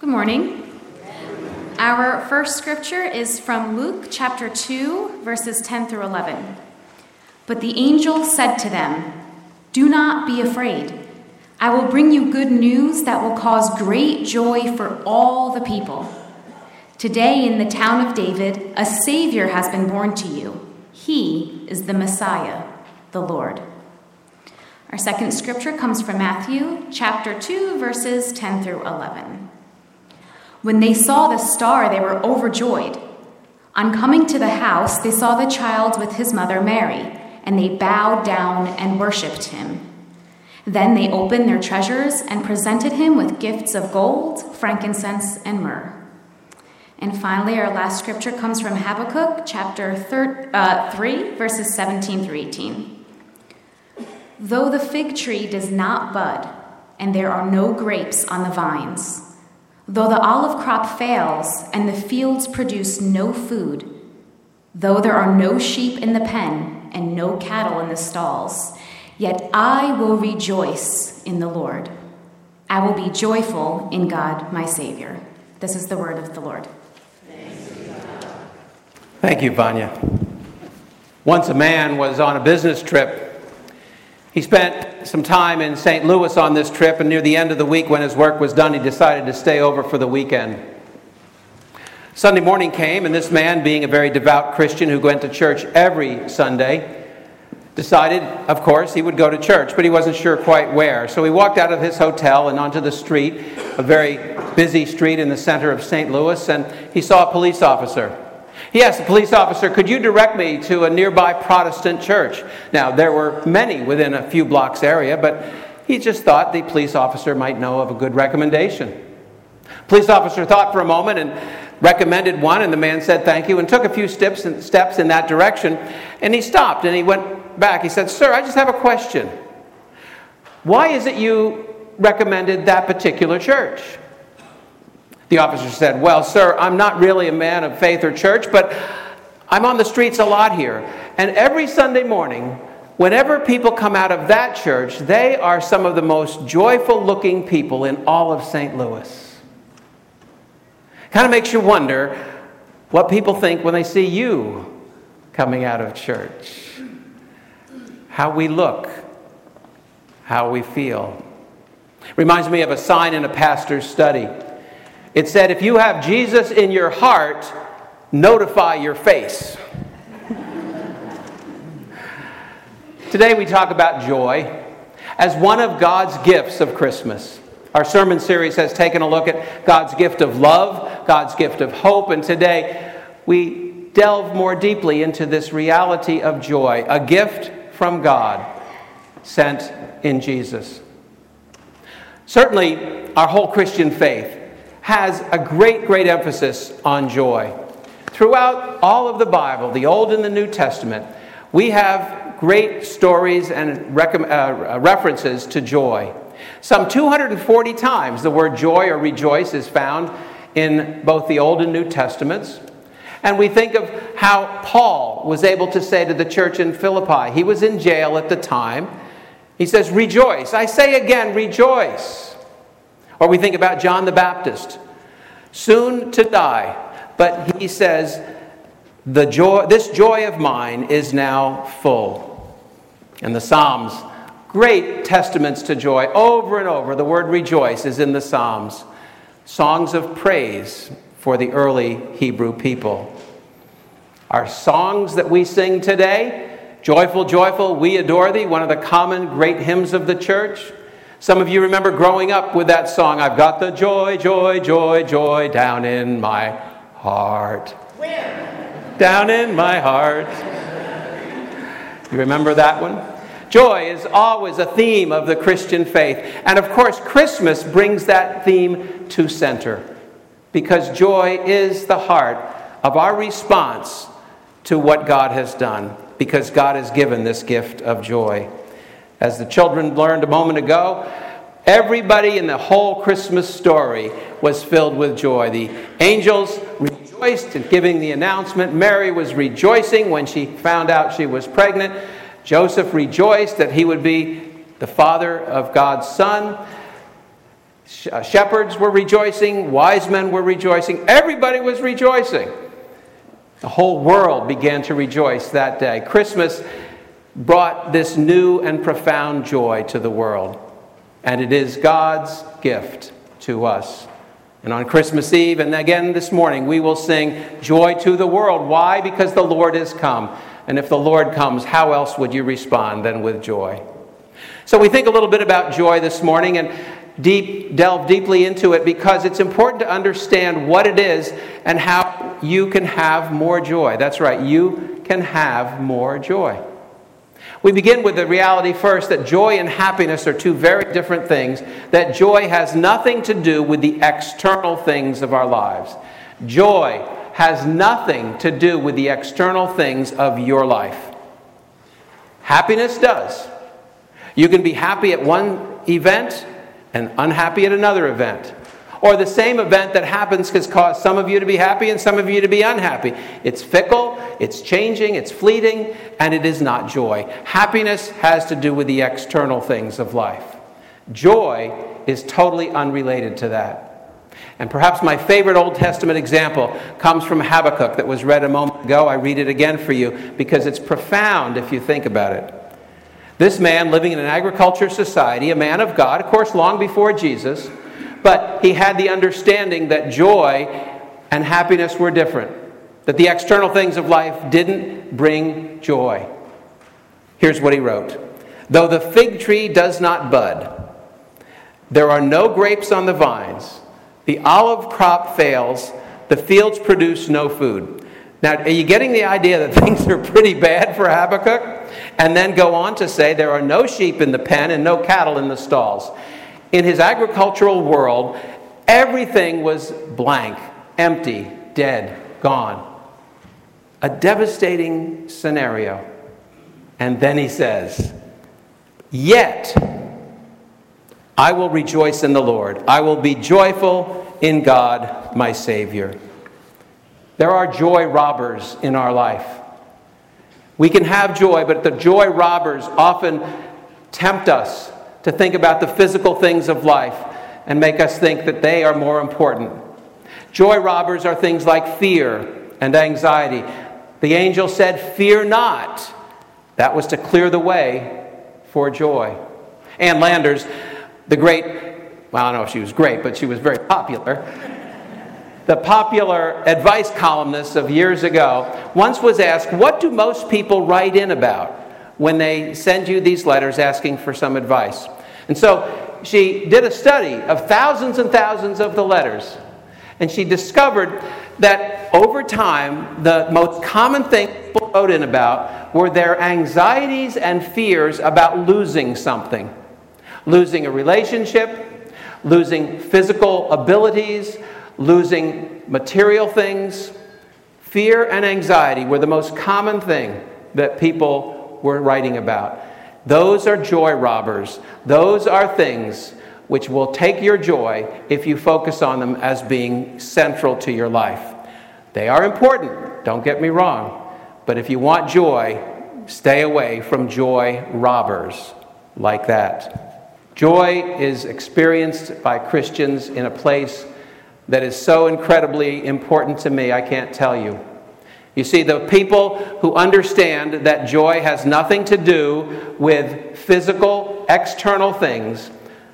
Good morning. Our first scripture is from Luke chapter 2, verses 10 through 11. But the angel said to them, "Do not be afraid. I will bring you good news that will cause great joy for all the people. Today in the town of David, a Savior has been born to you. He is the Messiah, the Lord." Our second scripture comes from Matthew chapter 2, verses 10 through 11. When they saw the star, they were overjoyed. On coming to the house, they saw the child with his mother Mary, and they bowed down and worshipped him. Then they opened their treasures and presented him with gifts of gold, frankincense, and myrrh. And finally, our last scripture comes from Habakkuk chapter 3, verses 17 through 18. Though the fig tree does not bud, and there are no grapes on the vines, though the olive crop fails and the fields produce no food, though there are no sheep in the pen and no cattle in the stalls, yet I will rejoice in the Lord. I will be joyful in God, my Savior. This is the word of the Lord. Thank you, Vanya. Once a man was on a business trip. He spent some time in St. Louis on this trip, and near the end of the week when his work was done, he decided to stay over for the weekend. Sunday morning came, and this man, being a very devout Christian who went to church every Sunday, decided, of course, he would go to church, but he wasn't sure quite where. So he walked out of his hotel and onto the street, a very busy street in the center of St. Louis, and he saw a police officer. He asked the police officer, "Could you direct me to a nearby Protestant church?" Now, there were many within a few blocks area, but he just thought the police officer might know of a good recommendation. Police officer thought for a moment and recommended one, and the man said thank you and took a few steps in that direction, and he stopped and he went back. He said, "Sir, I just have a question. Why is it you recommended that particular church?" The officer said, "Well, sir, I'm not really a man of faith or church, but I'm on the streets a lot here. And every Sunday morning, whenever people come out of that church, they are some of the most joyful-looking people in all of St. Louis." Kind of makes you wonder what people think when they see you coming out of church. How we look, how we feel. Reminds me of a sign in a pastor's study. It said, "If you have Jesus in your heart, notify your face." Today we talk about joy as one of God's gifts of Christmas. Our sermon series has taken a look at God's gift of love, God's gift of hope, and today we delve more deeply into this reality of joy, a gift from God sent in Jesus. Certainly, our whole Christian faith has a great emphasis on joy. Throughout all of the Bible, the Old and the New Testament, we have great stories and references to joy. Some 240 times the word joy or rejoice is found in both the Old and New Testaments. And we think of how Paul was able to say to the church in Philippi, he was in jail at the time, he says, "Rejoice. I say again, rejoice." Or we think about John the Baptist, soon to die, but he says, this joy of mine is now full. And the Psalms, great testaments to joy. Over and over, the word rejoice is in the Psalms. Songs of praise for the early Hebrew people. Our songs that we sing today, "Joyful, Joyful, We Adore Thee," one of the common great hymns of the church. Some of you remember growing up with that song, "I've got the joy, joy, joy, joy down in my heart." Where? Down in my heart. You remember that one? Joy is always a theme of the Christian faith. And of course, Christmas brings that theme to center, because joy is the heart of our response to what God has done, because God has given this gift of joy. As the children learned a moment ago, everybody in the whole Christmas story was filled with joy. The angels rejoiced in giving the announcement. Mary was rejoicing when she found out she was pregnant. Joseph rejoiced that he would be the father of God's son. Shepherds were rejoicing, wise men were rejoicing, everybody was rejoicing. The whole world began to rejoice that day. Christmas brought this new and profound joy to the world, and it is God's gift to us. And on Christmas Eve, and again this morning, we will sing Joy to the World. Why? Because the Lord is come. And if the Lord comes, how else would you respond than with joy? So we think a little bit about joy this morning and delve deeply into it because it's important to understand what it is and how you can have more joy. That's right, you can have more joy. We begin with the reality first that joy and happiness are two very different things, that joy has nothing to do with the external things of our lives. Joy has nothing to do with the external things of your life. Happiness does. You can be happy at one event and unhappy at another event. Or the same event that happens can cause some of you to be happy and some of you to be unhappy. It's fickle, it's changing, it's fleeting, and it is not joy. Happiness has to do with the external things of life. Joy is totally unrelated to that. And perhaps my favorite Old Testament example comes from Habakkuk that was read a moment ago. I read it again for you because it's profound if you think about it. This man living in an agriculture society, a man of God, of course, long before Jesus, but he had the understanding that joy and happiness were different, that the external things of life didn't bring joy. Here's what he wrote. Though the fig tree does not bud, there are no grapes on the vines, the olive crop fails, the fields produce no food. Now, are you getting the idea that things are pretty bad for Habakkuk? And then go on to say there are no sheep in the pen and no cattle in the stalls. In his agricultural world, everything was blank, empty, dead, gone. A devastating scenario. And then he says, yet I will rejoice in the Lord. I will be joyful in God, my Savior. There are joy robbers in our life. We can have joy, but the joy robbers often tempt us to think about the physical things of life and make us think that they are more important. Joy robbers are things like fear and anxiety. The angel said, "Fear not." That was to clear the way for joy. Ann Landers, the great, well, I don't know if she was great, but she was very popular. The popular advice columnist of years ago once was asked, what do most people write in about when they send you these letters asking for some advice? And so she did a study of thousands and thousands of the letters. And she discovered that over time, the most common thing people wrote in about were their anxieties and fears about losing something. Losing a relationship, losing physical abilities, losing material things. Fear and anxiety were the most common thing that people were writing about. Those are joy robbers. Those are things which will take your joy if you focus on them as being central to your life. They are important, don't get me wrong, but if you want joy, stay away from joy robbers like that. Joy is experienced by Christians in a place that is so incredibly important to me, I can't tell you. You see, the people who understand that joy has nothing to do with physical, external things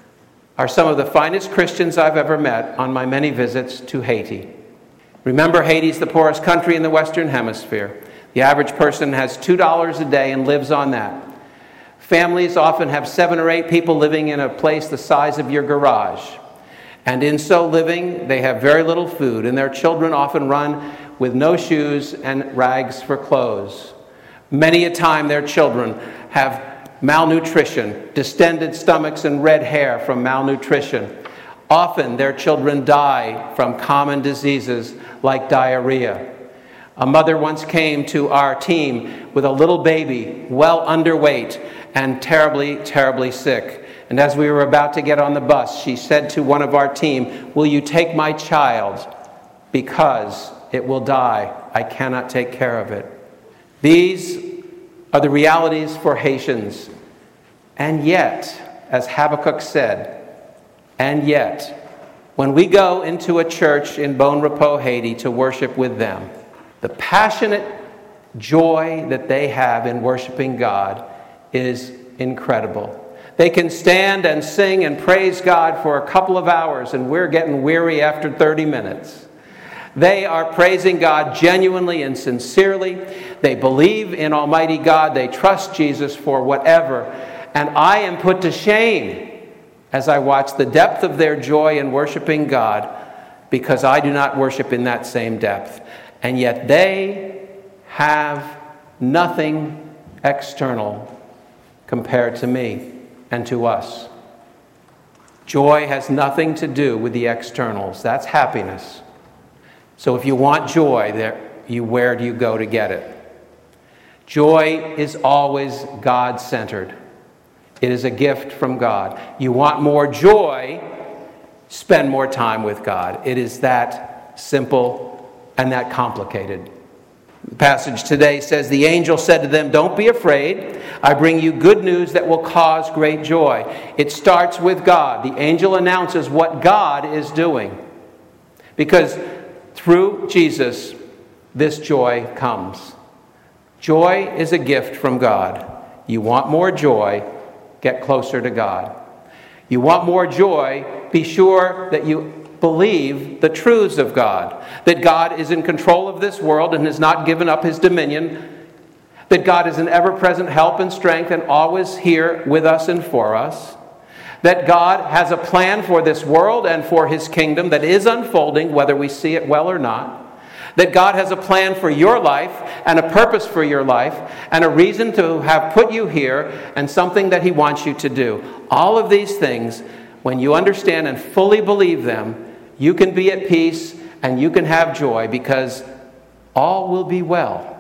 are some of the finest Christians I've ever met on my many visits to Haiti. Remember, Haiti's the poorest country in the Western Hemisphere. The average person has $2 a day and lives on that. Families often have 7 or 8 people living in a place the size of your garage. And in so living, they have very little food, and their children often run with no shoes and rags for clothes. Many a time their children have malnutrition, distended stomachs and red hair from malnutrition. Often their children die from common diseases like diarrhea. A mother once came to our team with a little baby, well underweight and terribly, terribly sick. And as we were about to get on the bus, she said to one of our team, "Will you take my child? Because it will die. I cannot take care of it." These are the realities for Haitians. And yet, as Habakkuk said, And yet, when we go into a church in Bon Repos, Haiti to worship with them, the passionate joy that they have in worshiping God is incredible. They can stand and sing and praise God for a couple of hours, and we're getting weary after 30 minutes. They are praising God genuinely and sincerely. They believe in Almighty God. They trust Jesus for whatever. And I am put to shame as I watch the depth of their joy in worshiping God, because I do not worship in that same depth. And yet they have nothing external compared to me and to us. Joy has nothing to do with the externals. That's happiness. So if you want joy, where do you go to get it? Joy is always God-centered. It is a gift from God. You want more joy, spend more time with God. It is that simple and that complicated. The passage today says, the angel said to them, don't be afraid. I bring you good news that will cause great joy. It starts with God. The angel announces what God is doing. Because through Jesus, this joy comes. Joy is a gift from God. You want more joy, get closer to God. You want more joy, be sure that you believe the truths of God. That God is in control of this world and has not given up his dominion. That God is an ever-present help and strength and always here with us and for us. That God has a plan for this world and for his kingdom that is unfolding, whether we see it well or not. That God has a plan for your life and a purpose for your life and a reason to have put you here and something that he wants you to do. All of these things, when you understand and fully believe them, you can be at peace and you can have joy, because all will be well.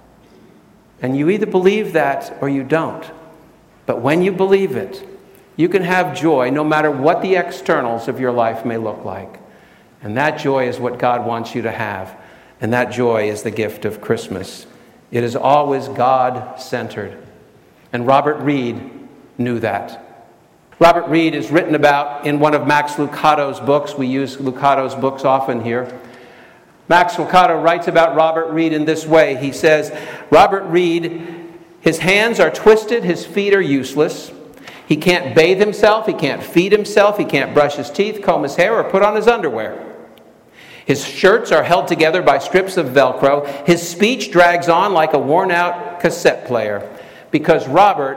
And you either believe that or you don't. But when you believe it, you can have joy no matter what the externals of your life may look like. And that joy is what God wants you to have. And that joy is the gift of Christmas. It is always God-centered. And Robert Reed knew that. Robert Reed is written about in one of Max Lucado's books. We use Lucado's books often here. Max Lucado writes about Robert Reed in this way. He says, Robert Reed, his hands are twisted, his feet are useless. He can't bathe himself, he can't feed himself, he can't brush his teeth, comb his hair, or put on his underwear. His shirts are held together by strips of Velcro. His speech drags on like a worn-out cassette player, because Robert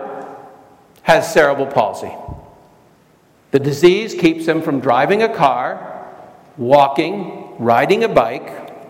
has cerebral palsy. The disease keeps him from driving a car, walking, riding a bike,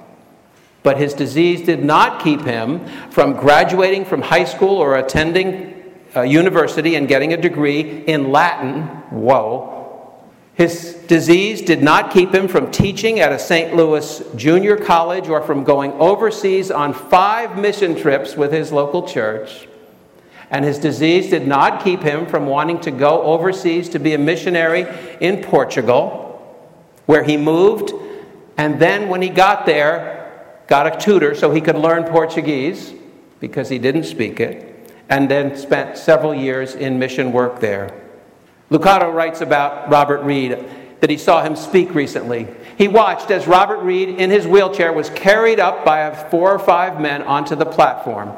but his disease did not keep him from graduating from high school or attending a university and getting a degree in Latin. Whoa. His disease did not keep him from teaching at a St. Louis junior college or from going overseas on 5 mission trips with his local church. And his disease did not keep him from wanting to go overseas to be a missionary in Portugal, where he moved, and then when he got there, got a tutor so he could learn Portuguese, because he didn't speak it, and then spent several years in mission work there. Lucado writes about Robert Reed that he saw him speak recently. He watched as Robert Reed in his wheelchair was carried up by 4 or 5 men onto the platform.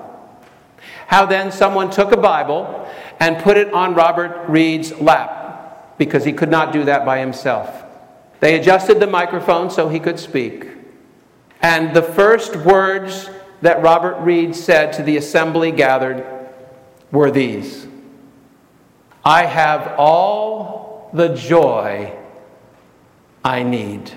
How then someone took a Bible and put it on Robert Reed's lap, because he could not do that by himself. They adjusted the microphone so he could speak. And the first words that Robert Reed said to the assembly gathered were these: I have all the joy I need.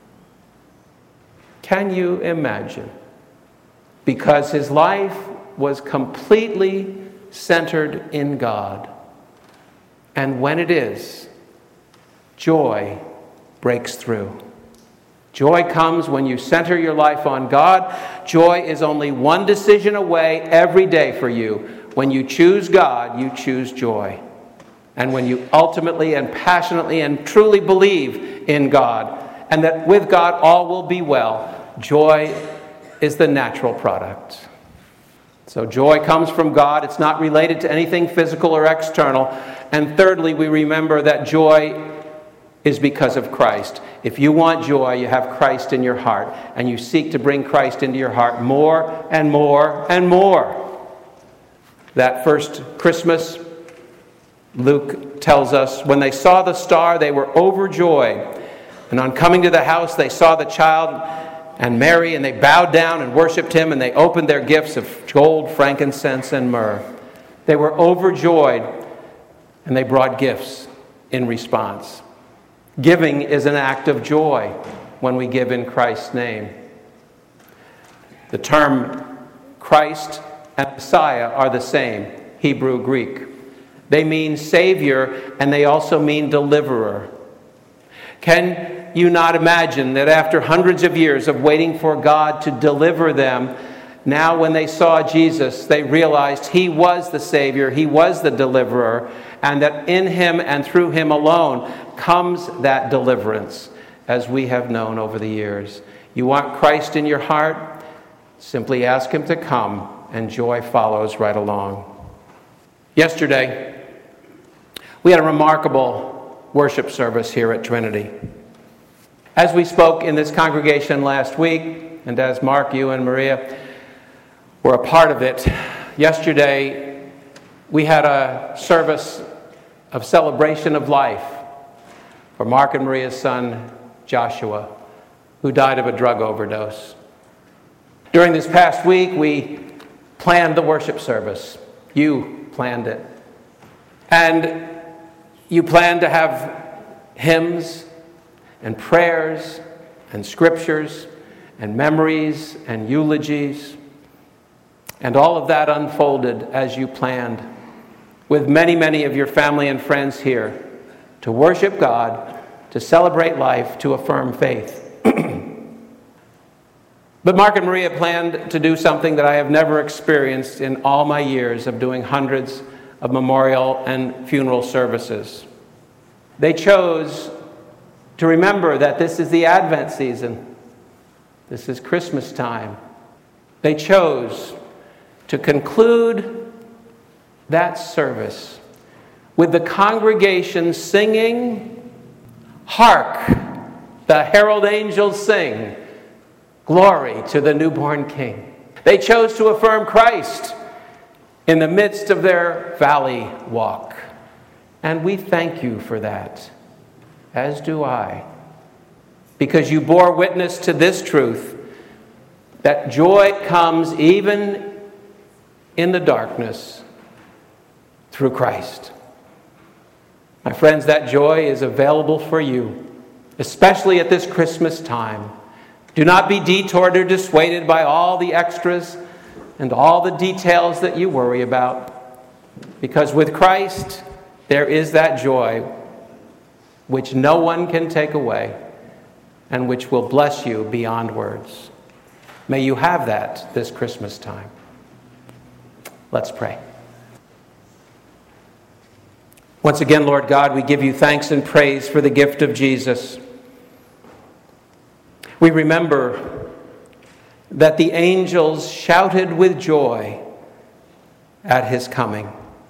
Can you imagine? Because his life was completely centered in God. And when it is, joy breaks through. Joy comes when you center your life on God. Joy is only one decision away every day for you. When you choose God, you choose joy. And when you ultimately and passionately and truly believe in God, and that with God all will be well, joy is the natural product. So joy comes from God. It's not related to anything physical or external. And thirdly, we remember that joy is because of Christ. If you want joy, you have Christ in your heart, and you seek to bring Christ into your heart more and more and more. That first Christmas, Luke tells us, when they saw the star, they were overjoyed. And on coming to the house, they saw the child and Mary, and they bowed down and worshipped him, and they opened their gifts of gold, frankincense, and myrrh. They were overjoyed, and they brought gifts in response. Giving is an act of joy when we give in Christ's name. The term Christ and Messiah are the same, Hebrew, Greek. They mean Savior, and they also mean Deliverer. Can you not imagine that after hundreds of years of waiting for God to deliver them, now when they saw Jesus, they realized He was the Savior, He was the Deliverer, and that in Him and through Him alone comes that deliverance, as we have known over the years. You want Christ in your heart? Simply ask Him to come, and joy follows right along. Yesterday, we had a remarkable worship service here at Trinity. As we spoke in this congregation last week, and as Mark, you, and Maria were a part of it, yesterday we had a service of celebration of life for Mark and Maria's son, Joshua, who died of a drug overdose. During this past week, we planned the worship service. You planned it. And you planned to have hymns and prayers and scriptures and memories and eulogies. And all of that unfolded as you planned, with many, many of your family and friends here to worship God, to celebrate life, to affirm faith. But Mark and Maria planned to do something that I have never experienced in all my years of doing hundreds of memorial and funeral services. They chose to remember that this is the Advent season. This is Christmas time. They chose to conclude that service with the congregation singing, "Hark, the herald angels sing, glory to the newborn King." They chose to affirm Christ in the midst of their valley walk. And we thank you for that, as do I, because you bore witness to this truth, that joy comes even in the darkness through Christ. My friends, that joy is available for you, especially at this Christmas time. Do not be detoured or dissuaded by all the extras and all the details that you worry about, because with Christ there is that joy which no one can take away and which will bless you beyond words. May you have that this Christmas time. Let's pray. Once again, Lord God, we give you thanks and praise for the gift of Jesus. We remember that the angels shouted with joy at his coming.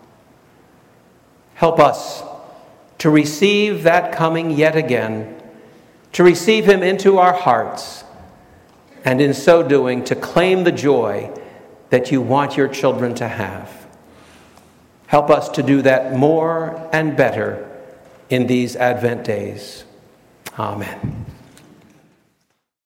Help us to receive that coming yet again, to receive him into our hearts, and in so doing, to claim the joy that you want your children to have. Help us to do that more and better in these Advent days. Amen.